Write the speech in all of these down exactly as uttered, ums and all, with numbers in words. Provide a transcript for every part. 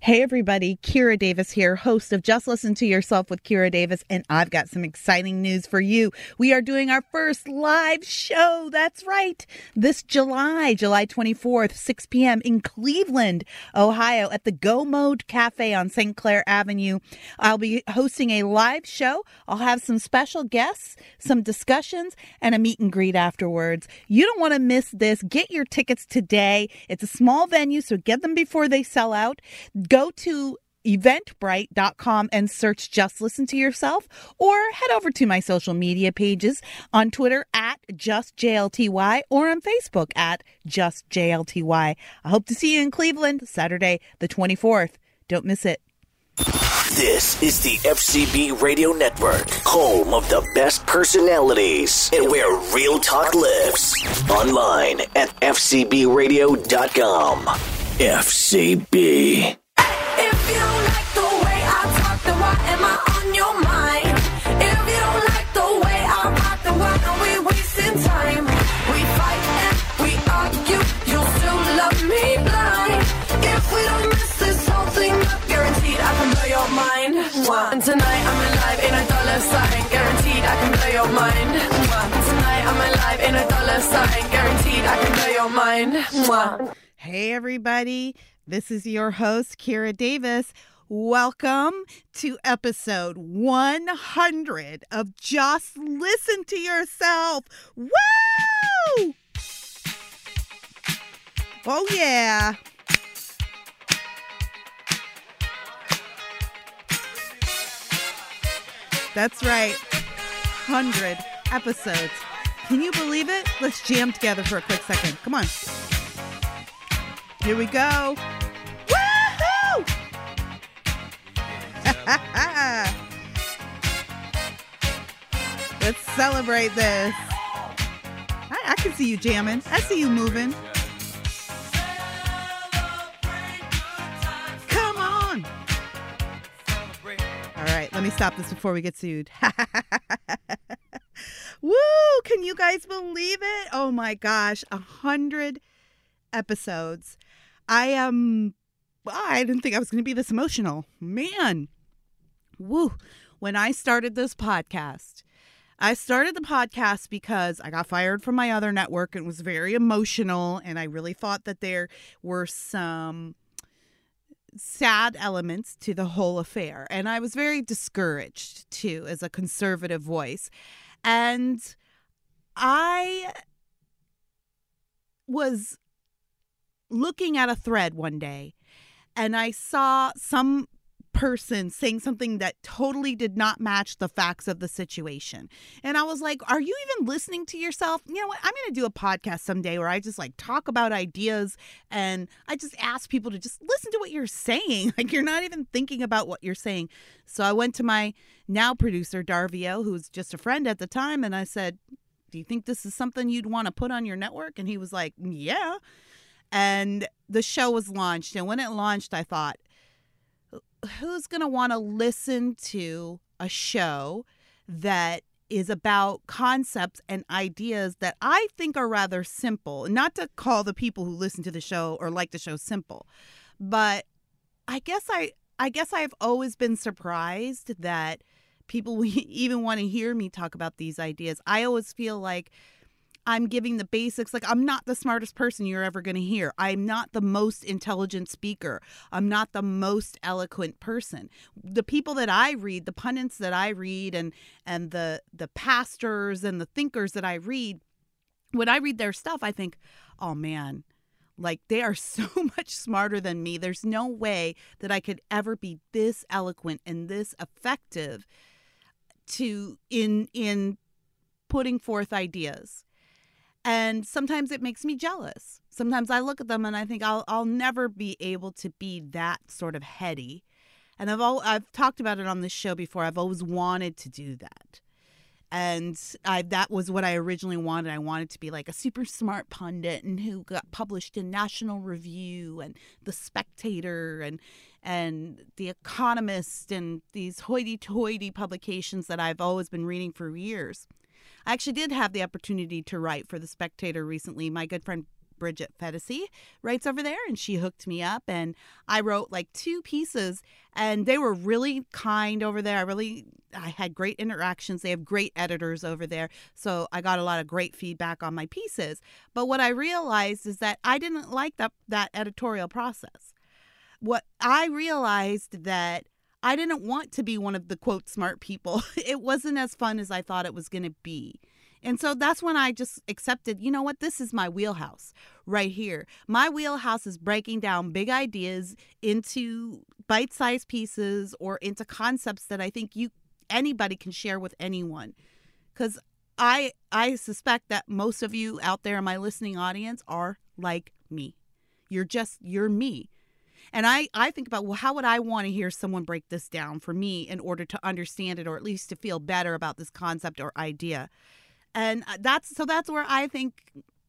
Hey everybody, Kira Davis here, host of Just Listen to Yourself with Kira Davis, and I've got some exciting news for you. We are doing our first live show, that's right, this July, July twenty-fourth, six p.m. in Cleveland, Ohio, at the Go Mode Cafe on Saint Clair Avenue. I'll be hosting a live show. I'll have some special guests, some discussions, and a meet and greet afterwards. You don't want to miss this. Get your tickets today. It's a small venue, so get them before they sell out. Go to eventbrite dot com and search Just Listen to Yourself, or head over to my social media pages on Twitter at Just J L T Y or on Facebook at Just J L T Y. I hope to see you in Cleveland Saturday the twenty-fourth. Don't miss it. This is the F C B Radio Network, home of the best personalities and where real talk lives. Online at F C B radio dot com. F C B. If you don't like the way I talk, then why am I on your mind? If you don't like the way I rock, then why are we wasting time? We fight and we argue, you'll still love me blind. If we don't mess this whole thing up, guaranteed I can blow your mind. And tonight I'm alive in a dollar sign, guaranteed I can blow your mind. And tonight I'm alive in a dollar sign, guaranteed I can blow your mind. Hey everybody, this is your host, Kira Davis. Welcome to episode one hundred of Just Listen to Yourself. Woo! Oh yeah. That's right, one hundred episodes. Can you believe it? Let's jam together for a quick second. Come on. Here we go. Woohoo! Let's celebrate this. I, I can see you jamming. I see you moving. Come on. All right, let me stop this before we get sued. Woo! Can you guys believe it? Oh my gosh, a hundred episodes. I am, um, I didn't think I was going to be this emotional. Man, woo. When I started this podcast, I started the podcast because I got fired from my other network and was very emotional. And I really thought that there were some sad elements to the whole affair. And I was very discouraged too, as a conservative voice. And I was looking at a thread one day, and I saw some person saying something that totally did not match the facts of the situation. And I was like, are you even listening to yourself? You know what? I'm going to do a podcast someday where I just like talk about ideas, and I just ask people to just listen to what you're saying. Like, you're not even thinking about what you're saying. So I went to my now producer, Darvio, who's just a friend at the time, and I said, do you think this is something you'd want to put on your network? And he was like, yeah. And the show was launched. And when it launched, I thought, who's going to want to listen to a show that is about concepts and ideas that I think are rather simple? Not to call the people who listen to the show or like the show simple, but I guess I, I guess I've always been surprised that people even want to hear me talk about these ideas. I always feel like I'm giving the basics. Like, I'm not the smartest person you're ever going to hear. I'm not the most intelligent speaker. I'm not the most eloquent person. The people that I read, the pundits that I read, and and the the pastors and the thinkers that I read, when I read their stuff, I think, oh man, like, they are so much smarter than me. There's no way that I could ever be this eloquent and this effective to in in putting forth ideas. And sometimes it makes me jealous. Sometimes I look at them and I think I'll I'll never be able to be that sort of heady. And I've all, I've talked about it on this show before. I've always wanted to do that. And I that was what I originally wanted. I wanted to be like a super smart pundit and who got published in National Review and The Spectator and and The Economist and these hoity-toity publications that I've always been reading for years. I actually did have the opportunity to write for The Spectator recently. My good friend Bridget Fedesi writes over there, and she hooked me up, and I wrote like two pieces, and they were really kind over there. I really, I had great interactions. They have great editors over there, so I got a lot of great feedback on my pieces. But what I realized is that I didn't like that, that editorial process. What I realized that I didn't want to be one of the, quote, smart people. It wasn't as fun as I thought it was going to be. And so that's when I just accepted, you know what, this is my wheelhouse right here. My wheelhouse is breaking down big ideas into bite-sized pieces or into concepts that I think you anybody can share with anyone. Because I I suspect that most of you out there in my listening audience are like me. You're just, you're me. And I, I think about, well, how would I want to hear someone break this down for me in order to understand it, or at least to feel better about this concept or idea? And that's, so that's where I think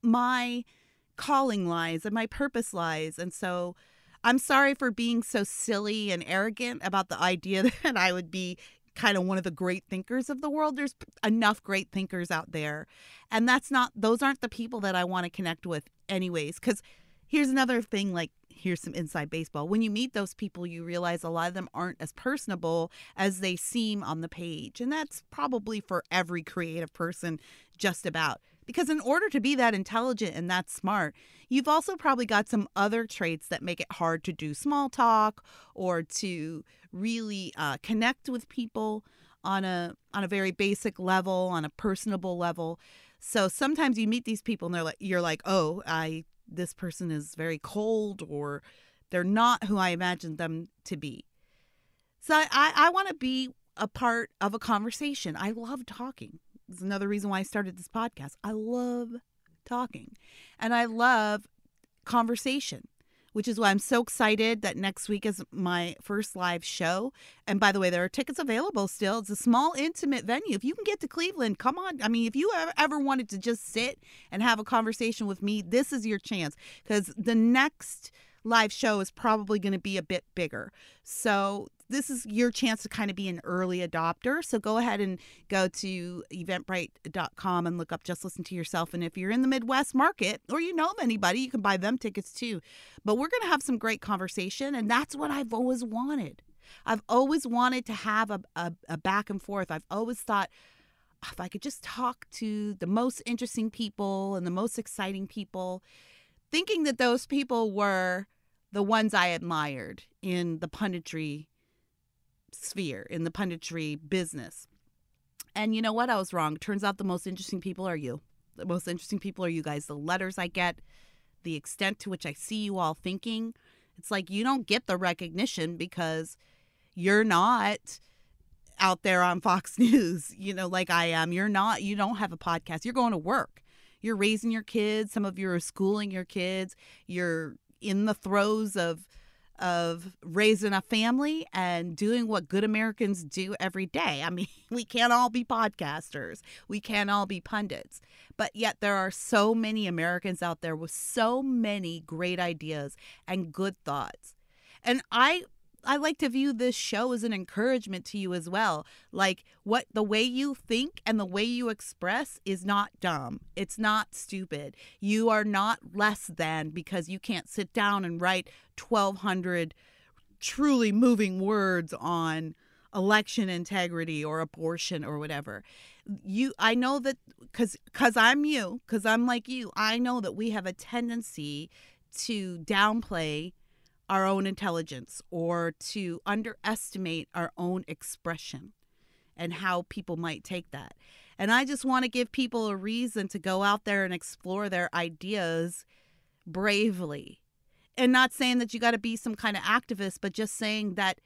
my calling lies and my purpose lies. And so I'm sorry for being so silly and arrogant about the idea that I would be kind of one of the great thinkers of the world. There's enough great thinkers out there. And that's not, those aren't the people that I want to connect with anyways. Because here's another thing, like, here's some inside baseball. When you meet those people, you realize a lot of them aren't as personable as they seem on the page. And that's probably for every creative person, just about. Because in order to be that intelligent and that smart, you've also probably got some other traits that make it hard to do small talk or to really uh, connect with people on a on a very basic level, on a personable level. So sometimes you meet these people and they're like, you're like, oh, I. this person is very cold, or they're not who I imagined them to be. So I, I want to be a part of a conversation. I love talking. It's another reason why I started this podcast. I love talking, and I love conversation, which is why I'm so excited that next week is my first live show. And by the way, there are tickets available still. It's a small, intimate venue. If you can get to Cleveland, come on. I mean, if you ever, ever wanted to just sit and have a conversation with me, this is your chance, because the next live show is probably going to be a bit bigger. So this is your chance to kind of be an early adopter. So go ahead and go to eventbrite dot com and look up Just Listen to Yourself. And if you're in the Midwest market, or you know of anybody, you can buy them tickets too. But we're going to have some great conversation. And that's what I've always wanted. I've always wanted to have a, a, a back and forth. I've always thought, if I could just talk to the most interesting people and the most exciting people, thinking that those people were the ones I admired in the punditry sphere, in the punditry business. And you know what? I was wrong. Turns out the most interesting people are you. The most interesting people are you guys. The letters I get, the extent to which I see you all thinking. It's like you don't get the recognition because you're not out there on Fox News, you know, like I am. You're not, you don't have a podcast. You're going to work. You're raising your kids. Some of you are schooling your kids. You're in the throes of of raising a family and doing what good Americans do every day. I mean, we can't all be podcasters. We can't all be pundits. But yet there are so many Americans out there with so many great ideas and good thoughts. And I I like to view this show as an encouragement to you as well. Like, what the way you think and the way you express is not dumb. It's not stupid. You are not less than because you can't sit down and write twelve hundred truly moving words on election integrity or abortion or whatever. You, I know that because because I'm you, because I'm like you, I know that we have a tendency to downplay our own intelligence or to underestimate our own expression and how people might take that. And I just want to give people a reason to go out there and explore their ideas bravely. And not saying that you got to be some kind of activist, but just saying that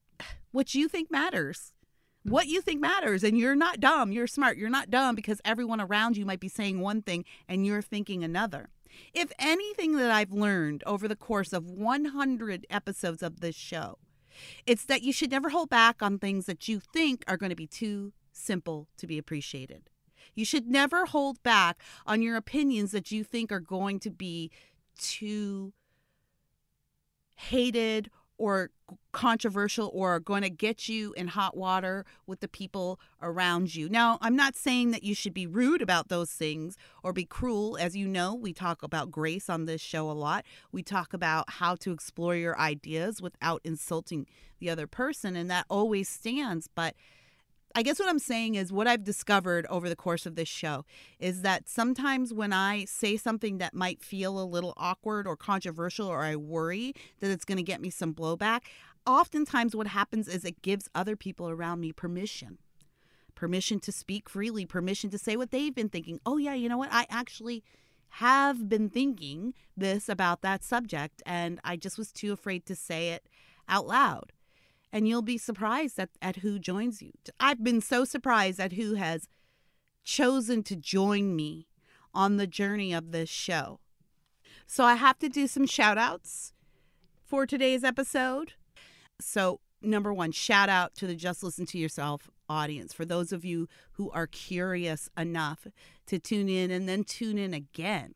what you think matters. What you think matters. And you're not dumb. You're smart. You're not dumb because everyone around you might be saying one thing and you're thinking another. If anything that I've learned over the course of one hundred episodes of this show, it's that you should never hold back on things that you think are going to be too simple to be appreciated. You should never hold back on your opinions that you think are going to be too hated or controversial or are going to get you in hot water with the people around you. Now, I'm not saying that you should be rude about those things or be cruel. As you know, we talk about grace on this show a lot. We talk about how to explore your ideas without insulting the other person, and that always stands. But I guess what I'm saying is what I've discovered over the course of this show is that sometimes when I say something that might feel a little awkward or controversial, or I worry that it's going to get me some blowback, oftentimes what happens is it gives other people around me permission. Permission to speak freely, permission to say what they've been thinking. Oh, yeah, you know what? I actually have been thinking this about that subject, and I just was too afraid to say it out loud. And you'll be surprised at, at who joins you. I've been so surprised at who has chosen to join me on the journey of this show. So I have to do some shout outs for today's episode. So number one, shout out to the Just Listen to Yourself audience. For those of you who are curious enough to tune in and then tune in again.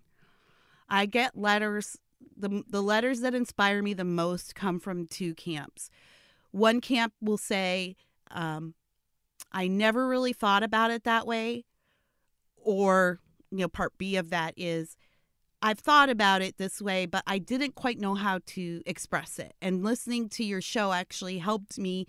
I get letters. The, the letters that inspire me the most come from two camps. One camp will say, um, I never really thought about it that way. Or, you know, part B of that is, I've thought about it this way, but I didn't quite know how to express it. And listening to your show actually helped me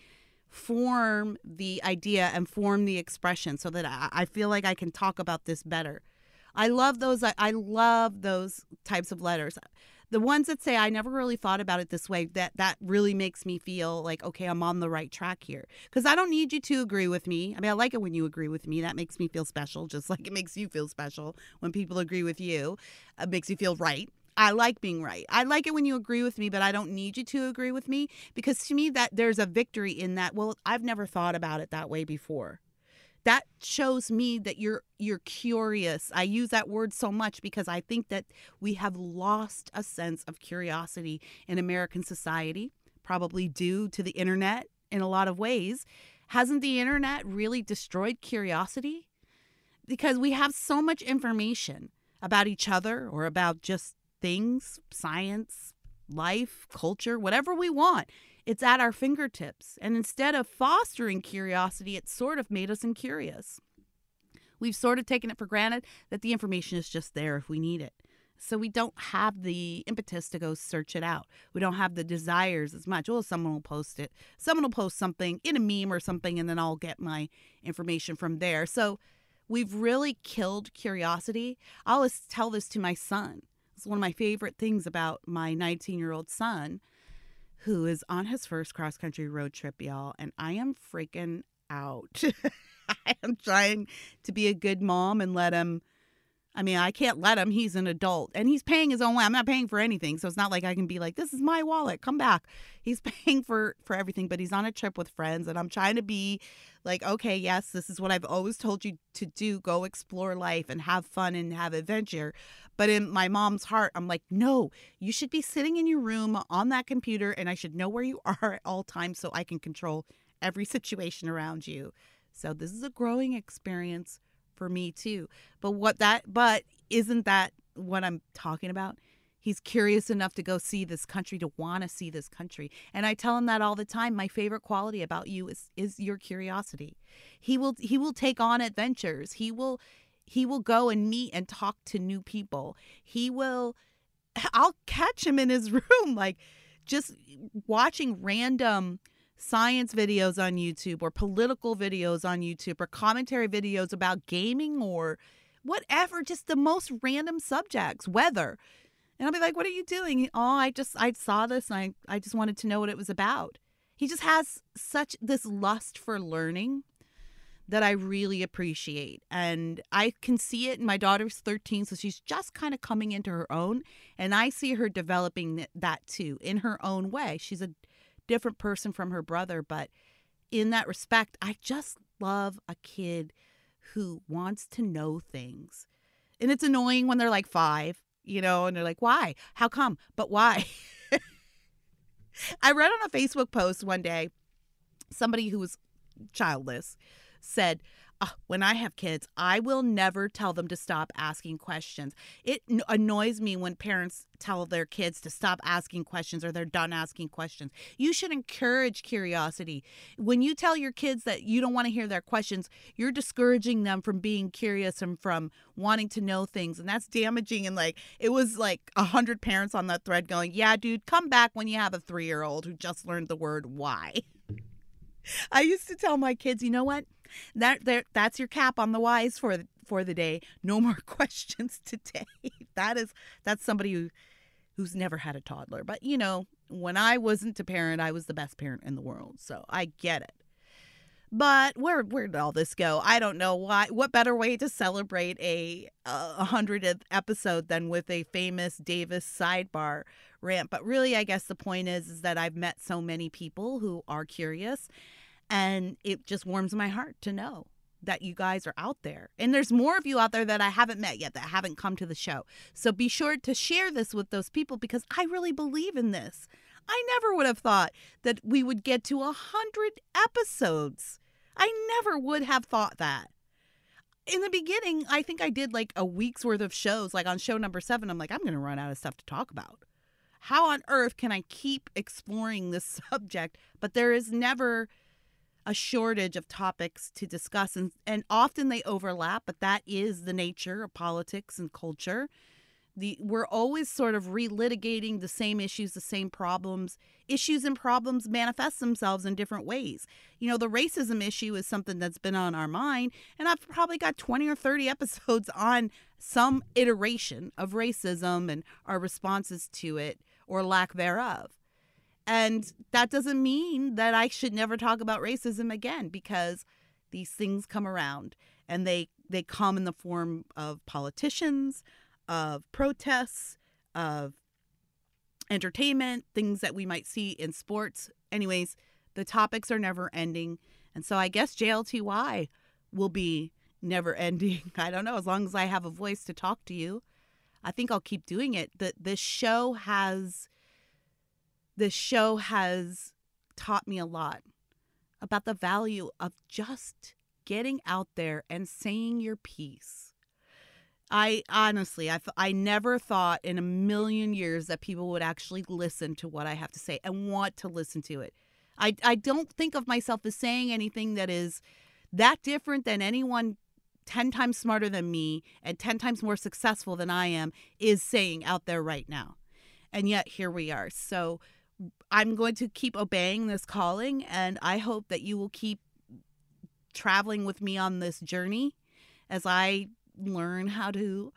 form the idea and form the expression so that I, I feel like I can talk about this better. I love those. I, I love those types of letters. The ones that say, I never really thought about it this way, that that really makes me feel like, okay, I'm on the right track here. Because I don't need you to agree with me. I mean, I like it when you agree with me. That makes me feel special, just like it makes you feel special when people agree with you. It makes you feel right. I like being right. I like it when you agree with me, but I don't need you to agree with me. Because to me, that there's a victory in that, well, I've never thought about it that way before. That shows me that you're you're curious. I use that word so much because I think that we have lost a sense of curiosity in American society, probably due to the internet in a lot of ways. Hasn't the internet really destroyed curiosity? Because we have so much information about each other or about just things, science, life, culture, whatever we want. It's at our fingertips. And instead of fostering curiosity, it's sort of made us incurious. We've sort of taken it for granted that the information is just there if we need it. So we don't have the impetus to go search it out. We don't have the desires as much. Oh, someone will post it. Someone will post something in a meme or something, and then I'll get my information from there. So we've really killed curiosity. I always tell this to my son. It's one of my favorite things about my nineteen-year-old son, who is on his first cross-country road trip, y'all, and I am freaking out. I am trying to be a good mom and let him, I mean, I can't let him. He's an adult, and he's paying his own way. I'm not paying for anything, so it's not like I can be like, this is my wallet, come back. He's paying for, for everything, but he's on a trip with friends, and I'm trying to be like, okay, yes, this is what I've always told you to do. Go explore life and have fun and have adventure. But in my mom's heart, I'm like, no, you should be sitting in your room on that computer, and I should know where you are at all times so I can control every situation around you. So this is a growing experience for me too. But what that, but isn't that what I'm talking about? He's curious enough to go see this country, to want to see this country. And I tell him that all the time. My favorite quality about you is is your curiosity. He will he will take on adventures. He will he will go and meet and talk to new people. He will, I'll catch him in his room, like just watching random science videos on YouTube or political videos on YouTube or commentary videos about gaming or whatever, just the most random subjects, weather. And I'll be like, what are you doing? Oh, I just, I saw this and I, I just wanted to know what it was about. He just has such this lust for learning that I really appreciate. And I can see it. My daughter's thirteen, so she's just kind of coming into her own. And I see her developing that too in her own way. She's a different person from her brother, but in that respect, I just love a kid who wants to know things. And it's annoying when they're like five, you know, and they're like, why? How come? But why? I read on a Facebook post one day, somebody who was childless said, uh, when I have kids, I will never tell them to stop asking questions. It n- annoys me when parents tell their kids to stop asking questions or they're done asking questions. You should encourage curiosity. When you tell your kids that you don't want to hear their questions, you're discouraging them from being curious and from wanting to know things. And that's damaging. And like, it was like a hundred parents on that thread going, yeah, dude, come back when you have a three-year-old who just learned the word why. I used to tell my kids, you know what? That there, that's your cap on the whys for for the day. No more questions today. That is that's somebody who who's never had a toddler. But you know, when I wasn't a parent, I was the best parent in the world. So I get it. But where where did all this go? I don't know why. What better way to celebrate a a hundredth episode than with a famous Davis sidebar rant? But really, I guess the point is is that I've met so many people who are curious. And it just warms my heart to know that you guys are out there. And there's more of you out there that I haven't met yet that haven't come to the show. So be sure to share this with those people because I really believe in this. I never would have thought that we would get to a hundred episodes. I never would have thought that. In the beginning, I think I did like a week's worth of shows. Like on show number seven, I'm like, I'm going to run out of stuff to talk about. How on earth can I keep exploring this subject? But there is never a shortage of topics to discuss, and, and often they overlap, but that is the nature of politics and culture. The we're always sort of relitigating the same issues, the same problems. Issues and problems manifest themselves in different ways. You know, the racism issue is something that's been on our mind, and I've probably got twenty or thirty episodes on some iteration of racism and our responses to it or lack thereof. And that doesn't mean that I should never talk about racism again, because these things come around and they, they come in the form of politicians, of protests, of entertainment, things that we might see in sports. Anyways, the topics are never ending. And so I guess J L T Y will be never ending. I don't know. As long as I have a voice to talk to you, I think I'll keep doing it. The, this show has... This show has taught me a lot about the value of just getting out there and saying your piece. I honestly, I, I never thought in a million years that people would actually listen to what I have to say and want to listen to it. I, I don't think of myself as saying anything that is that different than anyone ten times smarter than me and ten times more successful than I am is saying out there right now. And yet here we are. So I'm going to keep obeying this calling, and I hope that you will keep traveling with me on this journey as I learn how to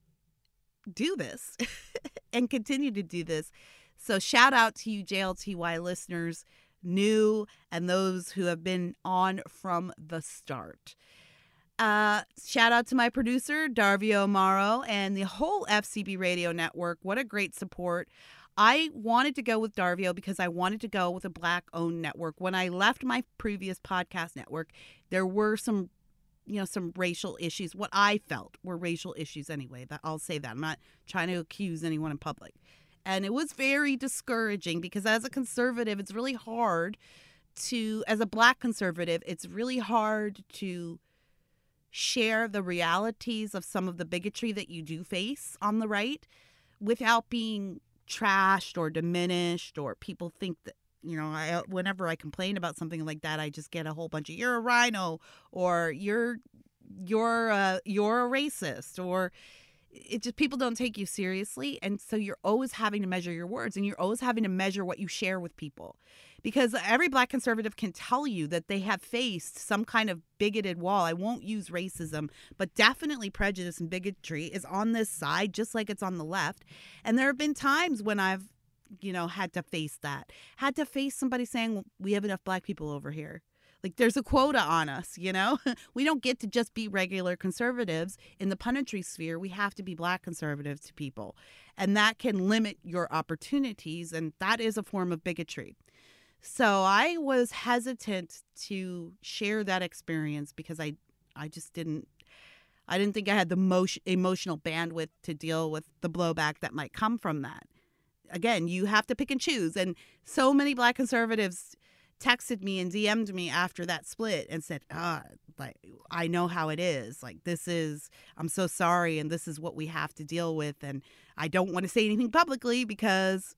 do this and continue to do this. So shout out to you J L T Y listeners, new and those who have been on from the start. Uh, shout out to my producer, Darvio Morrow, and the whole F C B Radio Network. What a great support. I wanted to go with Darvio because I wanted to go with a Black-owned network. When I left my previous podcast network, there were some, you know, some racial issues. What I felt were racial issues anyway. That I'll say that. I'm not trying to accuse anyone in public. And it was very discouraging because as a conservative, it's really hard to, as a Black conservative, it's really hard to share the realities of some of the bigotry that you do face on the right without being trashed or diminished, or people think that, you know, I whenever I complain about something like that, I just get a whole bunch of you're a rhino or you're you're uh, you're a racist, or it just people don't take you seriously, and so you're always having to measure your words, and you're always having to measure what you share with people. Because every Black conservative can tell you that they have faced some kind of bigoted wall. I won't use racism, but definitely prejudice and bigotry is on this side, just like it's on the left. And there have been times when I've, you know, had to face that. Had to face somebody saying, well, we have enough Black people over here. Like there's a quota on us, you know? We don't get to just be regular conservatives in the punditry sphere. We have to be Black conservatives to people. And that can limit your opportunities, and that is a form of bigotry. So I was hesitant to share that experience because I, I just didn't, I didn't think I had the motion, emotional bandwidth to deal with the blowback that might come from that. Again, you have to pick and choose. And so many Black conservatives texted me and D M'd me after that split and said, ah, like, I know how it is. Like, this is, I'm so sorry, and this is what we have to deal with. And I don't want to say anything publicly because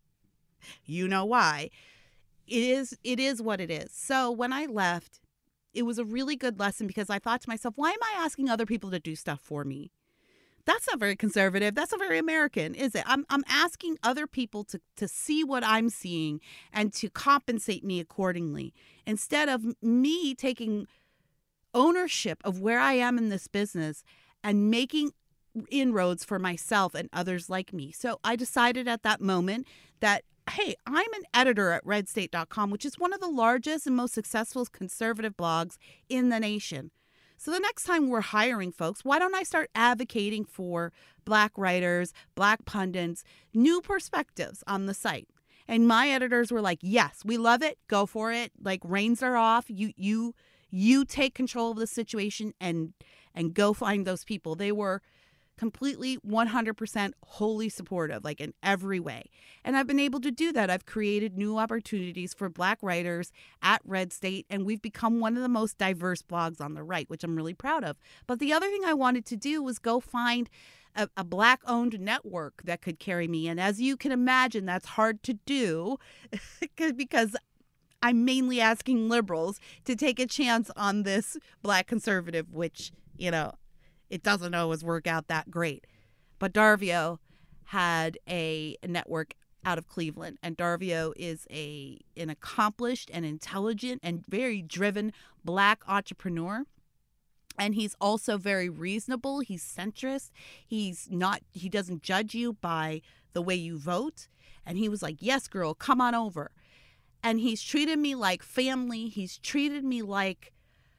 you know why. It is, it is what it is. So when I left, it was a really good lesson because I thought to myself, why am I asking other people to do stuff for me? That's not very conservative. That's not very American, is it? I'm I'm asking other people to, to see what I'm seeing and to compensate me accordingly instead of me taking ownership of where I am in this business and making inroads for myself and others like me. So I decided at that moment that, hey, I'm an editor at red state dot com, which is one of the largest and most successful conservative blogs in the nation. So the next time we're hiring folks, why don't I start advocating for Black writers, Black pundits, new perspectives on the site? And my editors were like, yes, we love it. Go for it. Like, reins are off. You you you take control of the situation and and go find those people. They were completely one hundred percent wholly supportive, like in every way. And I've been able to do that. I've created new opportunities for Black writers at Red State, and we've become one of the most diverse blogs on the right, which I'm really proud of. But the other thing I wanted to do was go find a, a Black-owned network that could carry me. And as you can imagine, that's hard to do because I'm mainly asking liberals to take a chance on this Black conservative, which, you know, it doesn't always work out that great. But Darvio had a network out of Cleveland, and Darvio is a an accomplished and intelligent and very driven Black entrepreneur. And he's also very reasonable. He's centrist. He's not, he doesn't judge you by the way you vote. And he was like, yes, girl, come on over. And he's treated me like family. He's treated me like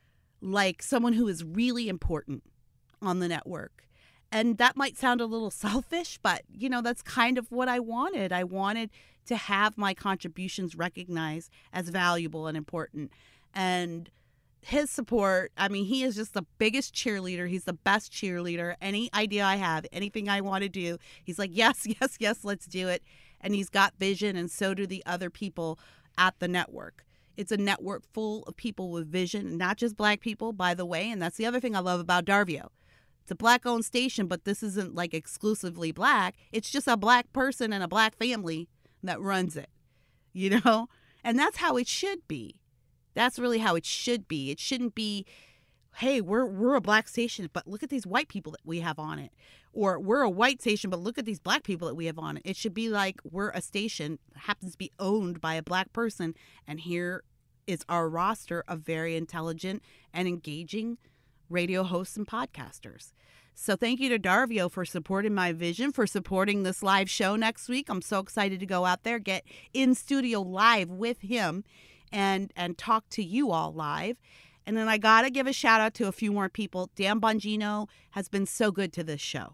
like someone who is really important on the network. And that might sound a little selfish, but, you know, that's kind of what I wanted. I wanted to have my contributions recognized as valuable and important. And his support, I mean, he is just the biggest cheerleader. He's the best cheerleader. Any idea I have, anything I want to do, he's like, yes, yes, yes, let's do it. And he's got vision, and so do the other people at the network. It's a network full of people with vision, not just Black people, by the way. And that's the other thing I love about Darvio. It's a Black-owned station, but this isn't like exclusively Black. It's just a Black person and a Black family that runs it, you know? And that's how it should be. That's really how it should be. It shouldn't be, hey, we're we're a Black station, but look at these white people that we have on it. Or we're a white station, but look at these Black people that we have on it. It should be like we're a station that happens to be owned by a Black person, and here is our roster of very intelligent and engaging radio hosts and podcasters. So thank you to Darvio for supporting my vision, for supporting this live show next week. I'm so excited to go out there, get in studio live with him and and talk to you all live. And then I got to give a shout out to a few more people. Dan Bongino has been so good to this show.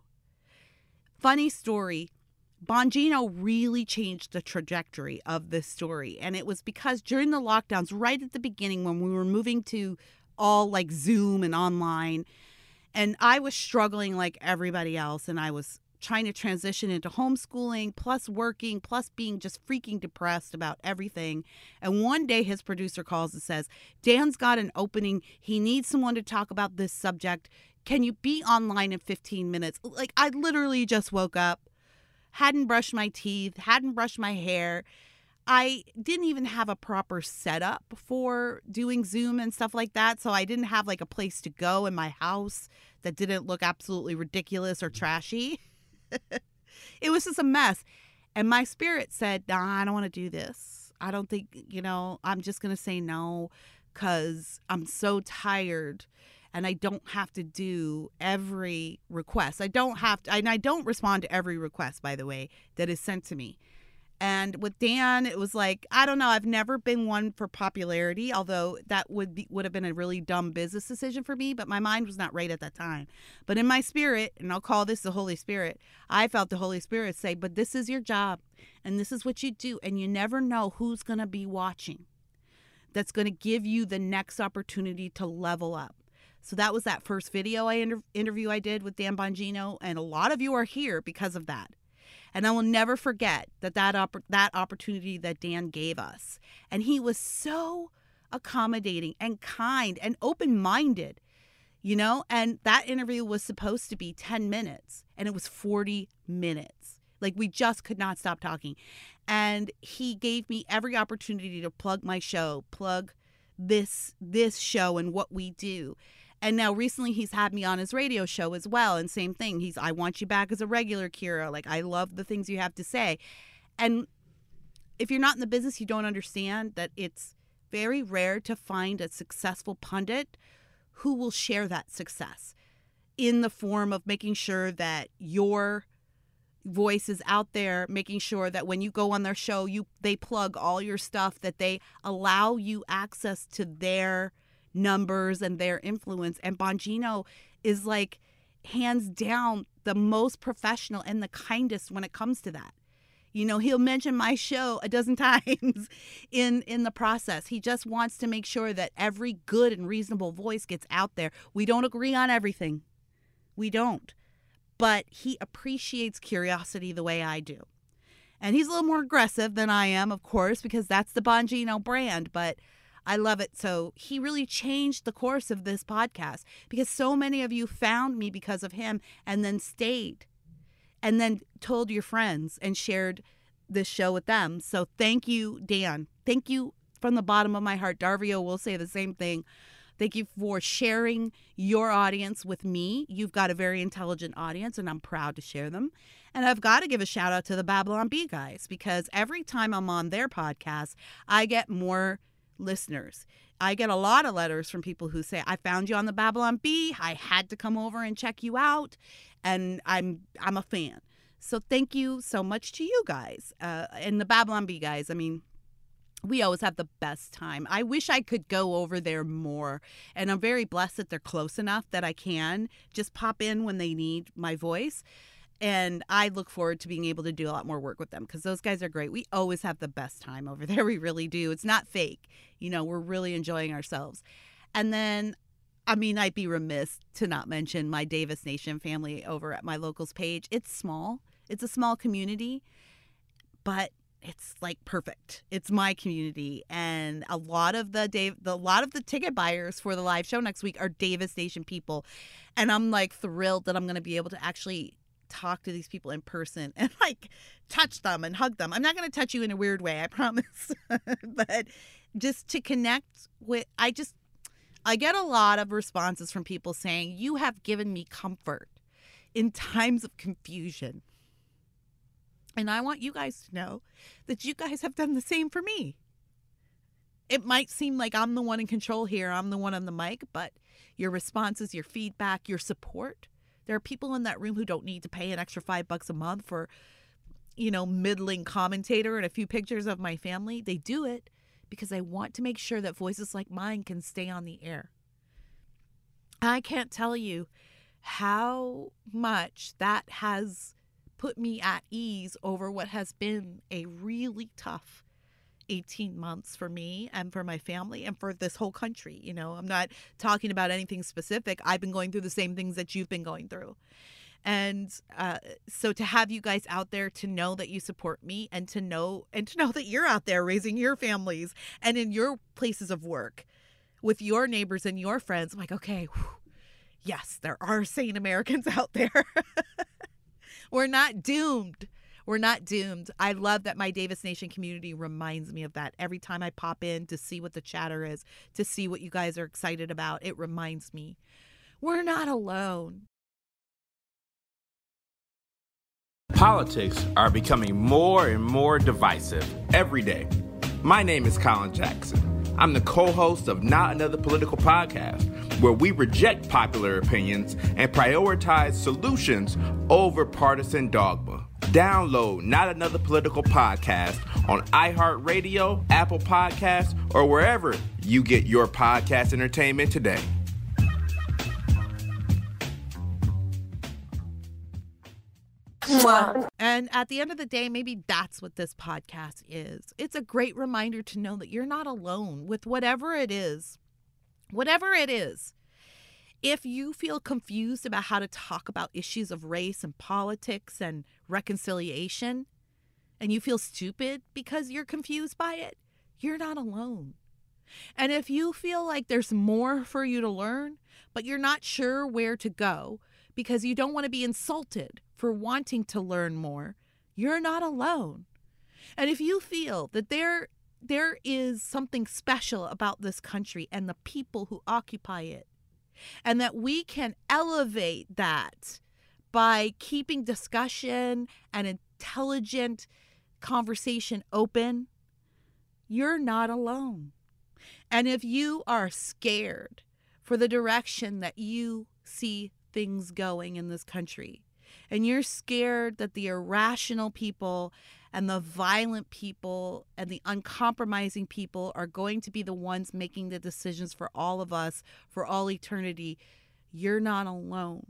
Funny story, Bongino really changed the trajectory of this story. And it was because during the lockdowns, right at the beginning when we were moving to all like Zoom and online, and I was struggling like everybody else, and I was trying to transition into homeschooling, plus working, plus being just freaking depressed about everything. And one day his producer calls and says, Dan's got an opening. He needs someone to talk about this subject. Can you be online in fifteen minutes? Like, I literally just woke up, hadn't brushed my teeth, hadn't brushed my hair. I didn't even have a proper setup for doing Zoom and stuff like that. So I didn't have like a place to go in my house that didn't look absolutely ridiculous or trashy. It was just a mess. And my spirit said, nah, I don't want to do this. I don't think, you know, I'm just going to say no because I'm so tired and I don't have to do every request. I don't have to, and I don't respond to every request, by the way, that is sent to me. And with Dan, it was like, I don't know, I've never been one for popularity, although that would be, would have been a really dumb business decision for me, but my mind was not right at that time. But in my spirit, and I'll call this the Holy Spirit, I felt the Holy Spirit say, but this is your job, and this is what you do, and you never know who's going to be watching that's going to give you the next opportunity to level up. So that was that first video I inter- interview I did with Dan Bongino, and a lot of you are here because of that. And I will never forget that that, opp- that opportunity that Dan gave us. And he was so accommodating and kind and open-minded, you know? And that interview was supposed to be ten minutes, and it was forty minutes. Like, we just could not stop talking. And he gave me every opportunity to plug my show, plug this this show and what we do. And now recently he's had me on his radio show as well. And same thing. He's, I want you back as a regular, Kira. Like, I love the things you have to say. And if you're not in the business, you don't understand that it's very rare to find a successful pundit who will share that success in the form of making sure that your voice is out there, making sure that when you go on their show, you they plug all your stuff, that they allow you access to their numbers and their influence. And Bongino is, like, hands down the most professional and the kindest when it comes to that. You know, he'll mention my show a dozen times in in the process. He just wants to make sure that every good and reasonable voice gets out there. We don't agree on everything. We don't. But he appreciates curiosity the way I do. And he's a little more aggressive than I am, of course, because that's the Bongino brand. But I love it. So he really changed the course of this podcast, because so many of you found me because of him and then stayed and then told your friends and shared this show with them. So thank you, Dan. Thank you from the bottom of my heart. Darvio will say the same thing. Thank you for sharing your audience with me. You've got a very intelligent audience, and I'm proud to share them. And I've got to give a shout out to the Babylon Bee guys, because every time I'm on their podcast, I get more listeners. I get a lot of letters from people who say, I found you on the Babylon Bee. I had to come over and check you out. And I'm I'm a fan. So thank you so much to you guys. Uh, and the Babylon Bee guys, I mean, we always have the best time. I wish I could go over there more. And I'm very blessed that they're close enough that I can just pop in when they need my voice. And I look forward to being able to do a lot more work with them, because those guys are great. We always have the best time over there. We really do. It's not fake. You know, we're really enjoying ourselves. And then, I mean, I'd be remiss to not mention my Davis Nation family over at my locals page. It's small. It's a small community, but it's like perfect. It's my community, and a lot of the Dave, the a lot of the ticket buyers for the live show next week are Davis Nation people, and I'm like thrilled that I'm going to be able to actually talk to these people in person and like touch them and hug them. I'm not going to touch you in a weird way, I promise, but just to connect with. I just I get a lot of responses from people saying, "You have given me comfort in times of confusion." And I want you guys to know that you guys have done the same for me. It might seem like I'm the one in control here. I'm the one on the mic, but your responses, your feedback, your support. There are people in that room who don't need to pay an extra five bucks a month for, you know, middling commentator and a few pictures of my family. They do it because I want to make sure that voices like mine can stay on the air. I can't tell you how much that has put me at ease over what has been a really tough eighteen months for me and for my family and for this whole country. You know, I'm not talking about anything specific. I've been going through the same things that you've been going through. And uh, so to have you guys out there, to know that you support me, and to know and to know that you're out there raising your families and in your places of work with your neighbors and your friends, I'm like, okay, whew, yes, there are sane Americans out there. We're not doomed. We're not doomed. I love that my Davis Nation community reminds me of that. Every time I pop in to see what the chatter is, to see what you guys are excited about, it reminds me we're not alone. Politics are becoming more and more divisive every day. My name is Colin Jackson. I'm the co-host of Not Another Political Podcast, where we reject popular opinions and prioritize solutions over partisan dogma. Download Not Another Political Podcast on iHeartRadio, Apple Podcasts, or wherever you get your podcast entertainment today. And at the end of the day, maybe that's what this podcast is. It's a great reminder to know that you're not alone with whatever it is. Whatever it is. If you feel confused about how to talk about issues of race and politics and reconciliation, and you feel stupid because you're confused by it, you're not alone. And if you feel like there's more for you to learn, but you're not sure where to go because you don't want to be insulted for wanting to learn more, you're not alone. And if you feel that there there is something special about this country and the people who occupy it, and that we can elevate that by keeping discussion and intelligent conversation open, you're not alone. And if you are scared for the direction that you see things going in this country, and you're scared that the irrational people and the violent people and the uncompromising people are going to be the ones making the decisions for all of us for all eternity, you're not alone.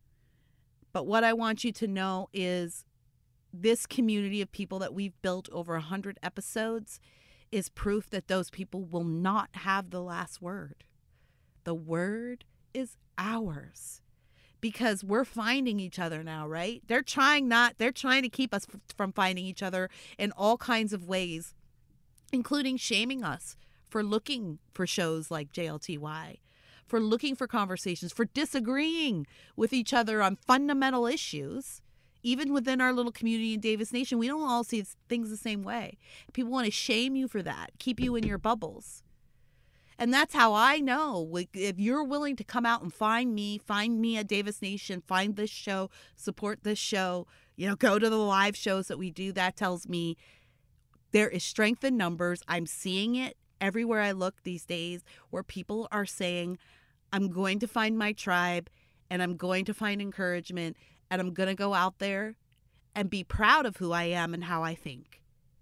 But what I want you to know is this community of people that we've built over one hundred episodes is proof that those people will not have the last word. The word is ours. Because we're finding each other now, right? They're trying not, they're trying to keep us f- from finding each other in all kinds of ways, including shaming us for looking for shows like J L T Y, for looking for conversations, for disagreeing with each other on fundamental issues. Even within our little community in Davis Nation, we don't all see things the same way. People want to shame you for that, keep you in your bubbles. And that's how I know if you're willing to come out and find me, find me at Davis Nation, find this show, support this show, you know, go to the live shows that we do. That tells me there is strength in numbers. I'm seeing it everywhere I look these days where people are saying, I'm going to find my tribe and I'm going to find encouragement and I'm going to go out there and be proud of who I am and how I think.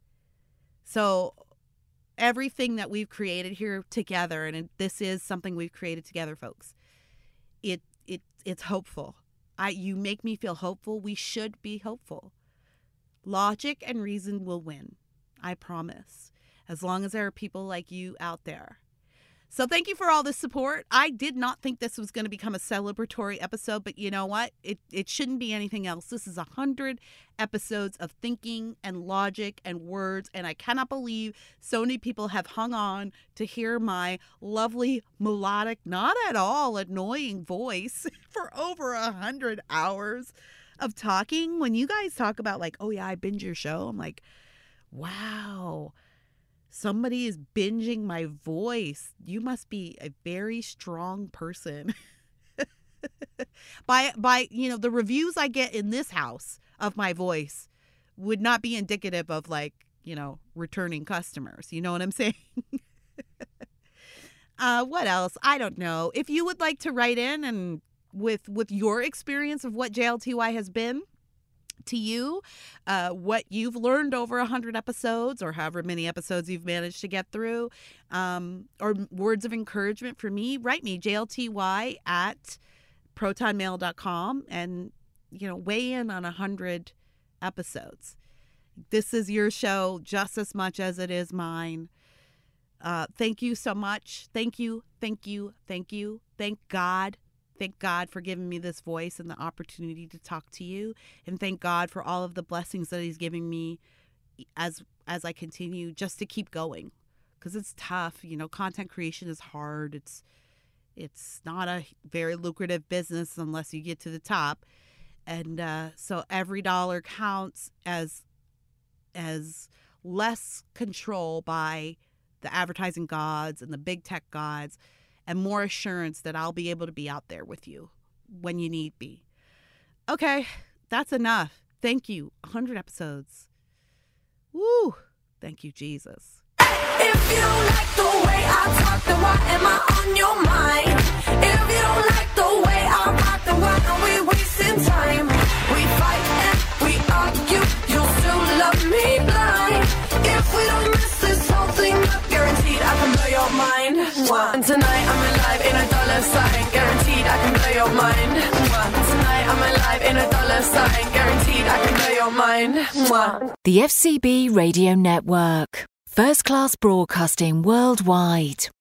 So everything that we've created here together, and this is something we've created together, folks, it it it's hopeful. I you make me feel hopeful. We should be hopeful. Logic and reason will win. I promise. As long as there are people like you out there. So thank you for all this support. I did not think this was going to become a celebratory episode, but you know what? It it shouldn't be anything else. This is a hundred episodes of thinking and logic and words, and I cannot believe so many people have hung on to hear my lovely, melodic, not at all annoying voice for over a hundred hours of talking. When you guys talk about like, oh yeah, I binge your show, I'm like, wow. Somebody is binging my voice. You must be a very strong person. by, by, you know, the reviews I get in this house of my voice would not be indicative of like, you know, returning customers. You know what I'm saying? uh, what else? I don't know. If you would like to write in and with, with your experience of what J L T Y has been to you, uh, what you've learned over one hundred episodes or however many episodes you've managed to get through, um, or words of encouragement for me, write me, J L T Y at proton mail dot com, and, you know, weigh in on one hundred episodes. This is your show just as much as it is mine. Uh, thank you so much. Thank you, thank you, thank you. Thank God. Thank God for giving me this voice and the opportunity to talk to you. And thank God for all of the blessings that he's giving me as as I continue just to keep going. Because it's tough. You know, content creation is hard. It's it's not a very lucrative business unless you get to the top. And uh, so every dollar counts as as less control by the advertising gods and the big tech gods, and more assurance that I'll be able to be out there with you when you need be. Okay, that's enough. Thank you. one hundred episodes. Woo! Thank you, Jesus. If you don't like the way I talk, then why am I on your mind? If you don't like the way I rock, then why are we wasting time? We fight and we argue, you'll still love me blind. If we don't mess this whole thing up, guaranteed I can blow your mind. And tonight I'm alive in a dollar sign, guaranteed I can blow your mind. Tonight I'm alive in a dollar sign, guaranteed I can blow your mind. The F C B Radio Network. First class broadcasting worldwide.